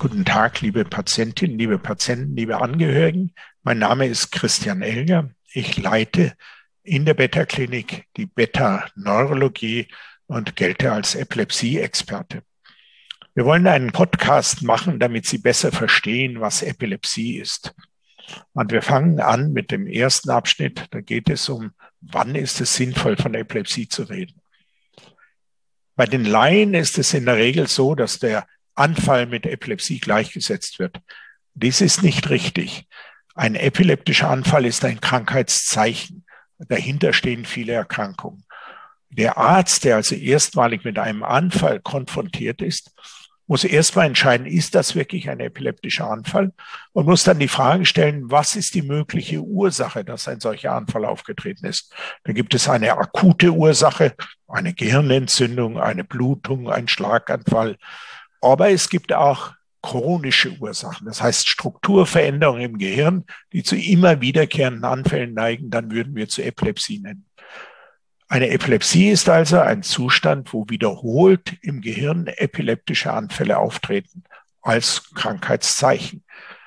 Guten Tag, liebe Patientinnen, liebe Patienten, liebe Angehörigen. Mein Name ist Christian Elger. Ich leite in der Beta-Klinik die Beta-Neurologie und gelte als Epilepsie-Experte. Wir wollen einen Podcast machen, damit Sie besser verstehen, was Epilepsie ist. Und wir fangen an mit dem ersten Abschnitt. Da geht es um, wann ist es sinnvoll, von Epilepsie zu reden. Bei den Laien ist es in der Regel so, dass der Anfall mit Epilepsie gleichgesetzt wird. Dies ist nicht richtig. Ein epileptischer Anfall ist ein Krankheitszeichen. Dahinter stehen viele Erkrankungen. Der Arzt, der also erstmalig mit einem Anfall konfrontiert ist, muss erstmal entscheiden, ist das wirklich ein epileptischer Anfall, und muss dann die Frage stellen, was ist die mögliche Ursache, dass ein solcher Anfall aufgetreten ist. Da gibt es eine akute Ursache, eine Gehirnentzündung, eine Blutung, ein Schlaganfall. Aber es gibt auch chronische Ursachen, das heißt Strukturveränderungen im Gehirn, die zu immer wiederkehrenden Anfällen neigen, dann würden wir zu Epilepsie nennen. Eine Epilepsie ist also ein Zustand, wo wiederholt im Gehirn epileptische Anfälle auftreten als Krankheitszeichen.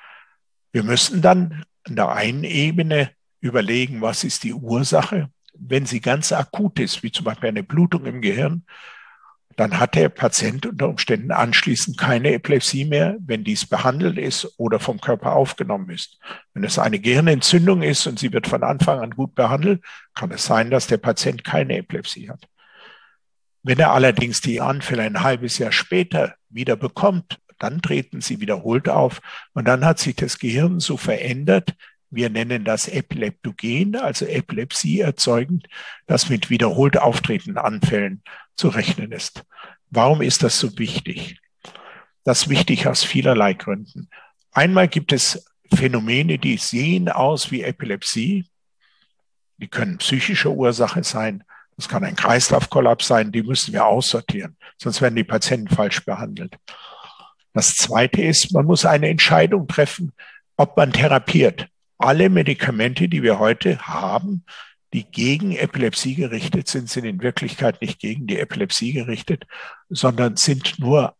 Wir müssen dann an der einen Ebene überlegen, was ist die Ursache. Wenn sie ganz akut ist, wie zum Beispiel eine Blutung im Gehirn, dann hat der Patient unter Umständen anschließend keine Epilepsie mehr, wenn dies behandelt ist oder vom Körper aufgenommen ist. Wenn es eine Gehirnentzündung ist und sie wird von Anfang an gut behandelt, kann es sein, dass der Patient keine Epilepsie hat. Wenn er allerdings die Anfälle ein halbes Jahr später wieder bekommt, dann treten sie wiederholt auf und dann hat sich das Gehirn so verändert, wir nennen das epileptogen, also Epilepsie erzeugend, das mit wiederholt auftretenden Anfällen zu rechnen ist. Warum ist das so wichtig? Das ist wichtig aus vielerlei Gründen. Einmal gibt es Phänomene, die sehen aus wie Epilepsie. Die können psychische Ursache sein. Das kann ein Kreislaufkollaps sein. Die müssen wir aussortieren, sonst werden die Patienten falsch behandelt. Das Zweite ist, man muss eine Entscheidung treffen, ob man therapiert. Alle Medikamente, die wir heute haben, die gegen Epilepsie gerichtet sind, sind in Wirklichkeit nicht gegen die Epilepsie gerichtet, sondern sind nur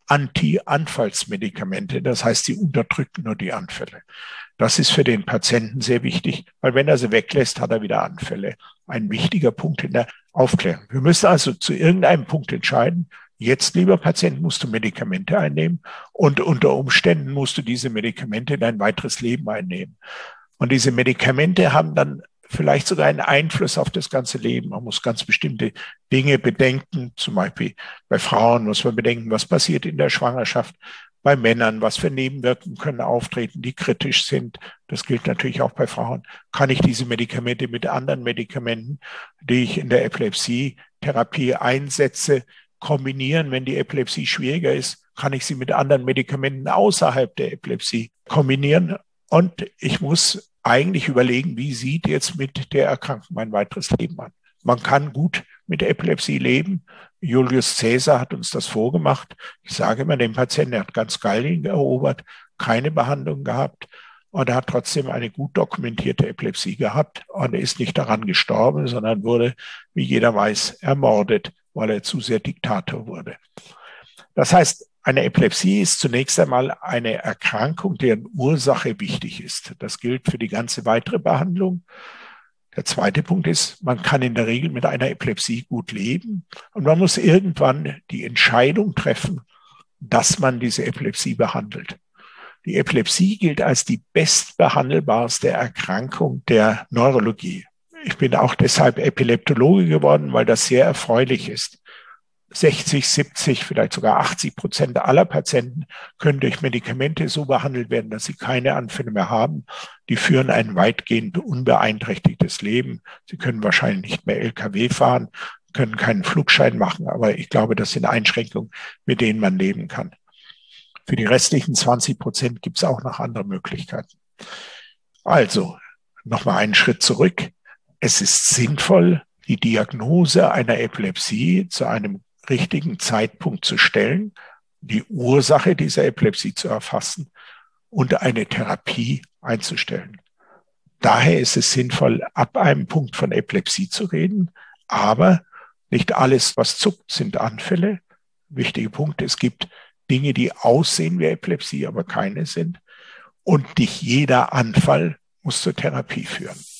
Anti-Anfallsmedikamente. Das heißt, sie unterdrücken nur die Anfälle. Das ist für den Patienten sehr wichtig, weil wenn er sie weglässt, hat er wieder Anfälle. Ein wichtiger Punkt in der Aufklärung. Wir müssen also zu irgendeinem Punkt entscheiden, jetzt, lieber Patient, musst du Medikamente einnehmen und unter Umständen musst du diese Medikamente in dein weiteres Leben einnehmen. Und diese Medikamente haben dann vielleicht sogar einen Einfluss auf das ganze Leben. Man muss ganz bestimmte Dinge bedenken. Zum Beispiel bei Frauen muss man bedenken, was passiert in der Schwangerschaft. Bei Männern, was für Nebenwirkungen können auftreten, die kritisch sind. Das gilt natürlich auch bei Frauen. Kann ich diese Medikamente mit anderen Medikamenten, die ich in der Epilepsie-Therapie einsetze, kombinieren, wenn die Epilepsie schwieriger ist? Kann ich sie mit anderen Medikamenten außerhalb der Epilepsie kombinieren? Und ich muss eigentlich überlegen, wie sieht jetzt mit der Erkrankung mein weiteres Leben an. Man kann gut mit Epilepsie leben. Julius Caesar hat uns das vorgemacht. Ich sage immer dem Patienten, er hat ganz Gallien erobert, keine Behandlung gehabt und er hat trotzdem eine gut dokumentierte Epilepsie gehabt und er ist nicht daran gestorben, sondern wurde, wie jeder weiß, ermordet, weil er zu sehr Diktator wurde. Das heißt, eine Epilepsie ist zunächst einmal eine Erkrankung, deren Ursache wichtig ist. Das gilt für die ganze weitere Behandlung. Der zweite Punkt ist, man kann in der Regel mit einer Epilepsie gut leben und man muss irgendwann die Entscheidung treffen, dass man diese Epilepsie behandelt. Die Epilepsie gilt als die bestbehandelbarste Erkrankung der Neurologie. Ich bin auch deshalb Epileptologe geworden, weil das sehr erfreulich ist. 60, 70, vielleicht sogar 80% aller Patienten können durch Medikamente so behandelt werden, dass sie keine Anfälle mehr haben. Die führen ein weitgehend unbeeinträchtigtes Leben. Sie können wahrscheinlich nicht mehr LKW fahren, können keinen Flugschein machen, aber ich glaube, das sind Einschränkungen, mit denen man leben kann. Für die restlichen 20% gibt es auch noch andere Möglichkeiten. Also, nochmal einen Schritt zurück. Es ist sinnvoll, die Diagnose einer Epilepsie zu einem richtigen Zeitpunkt zu stellen, die Ursache dieser Epilepsie zu erfassen und eine Therapie einzustellen. Daher ist es sinnvoll, ab einem Punkt von Epilepsie zu reden, aber nicht alles, was zuckt, sind Anfälle. Wichtiger Punkt, es gibt Dinge, die aussehen wie Epilepsie, aber keine sind. Und nicht jeder Anfall muss zur Therapie führen.